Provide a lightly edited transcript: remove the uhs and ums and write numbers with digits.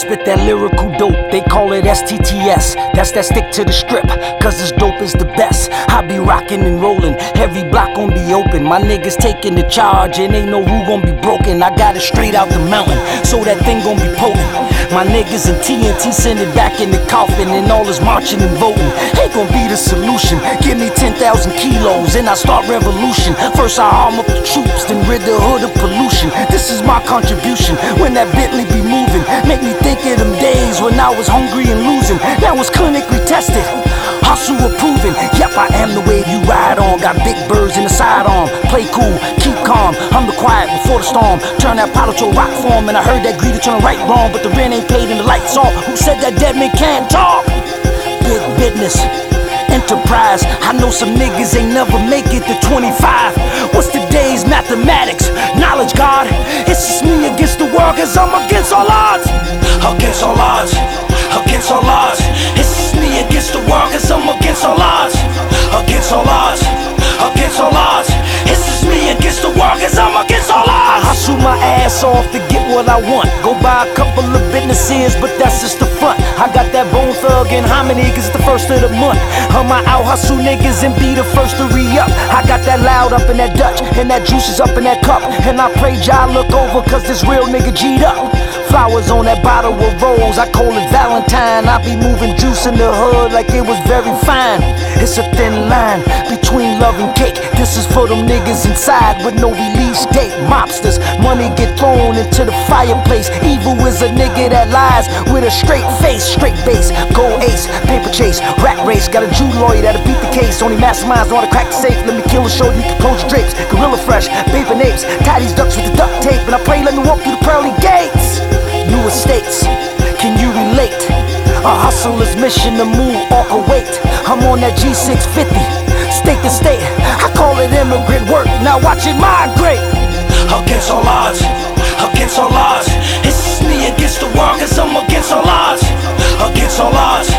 spit that lyrical dope, they call it STTS. That's that stick to the strip, cause this dope is the best. I be rocking and rolling, every block gon' be open. My niggas taking the charge and ain't no rule gon' be broken. I got it straight out the mountain, so that thing gon' be potent. My niggas in TNT send it back in the coffin, and all this marching and voting ain't gon' be the solution. Give me 10,000 kilos and I start revolution. First I arm up the troops, then rid the hood of pollution. This is my contribution when that Bentley be moving. Make me think of them days when I was hungry and losing. Now it's clinically tested, hustle approving. Yep, I am the wave you ride on. Got big birds in the sidearm. Play cool, keep calm. I'm the quiet before the storm. Turn that powder to a rock form. And I heard that greedy turn right wrong, but the rent ain't paid and the lights off. Who said that dead man can't talk? Big business, enterprise. I know some niggas ain't never make it to 25. What's today's mathematics? Knowledge, God. It's just me against the world, cause I'm against all odds. Against all odds, against all odds. It's just me against the world, cause I'm against all odds. Against all odds, against all odds. It's just me against the world, cause I'm against all odds. I hustle my ass off to get what I want. Go buy a couple of businesses, but that's just the front. I got that Bone Thug and Hominy, cause it's the first of the month. I'ma out hustle niggas and be the first to re-up. I got that loud up in that Dutch, and that juice is up in that cup. And I pray y'all look over, cause this real nigga G'd up. Flowers on that bottle of rose, I call it Valentine. I be moving juice in the hood like it was very fine. It's a thin line between love and cake. This is for them niggas inside with no release date. Mobsters, money get thrown into the fireplace. Evil is a nigga that lies with a straight face. Straight base, gold ace, paper chase, rat race. Got a Jew lawyer that'll beat the case. Only masterminds know how to crack the safe. Let me kill the show, you can close your drapes. Gorilla fresh, paper napes. Tie these ducks with the duct tape. And I pray let me walk through the pearly gates. New estates, can you relate? A hustler's mission to move off a weight. I'm on that G650, state to state. I call it immigrant work, now watch it migrate. Against all odds, against all odds. It's just me against the world, cause I'm against all odds. Against all odds,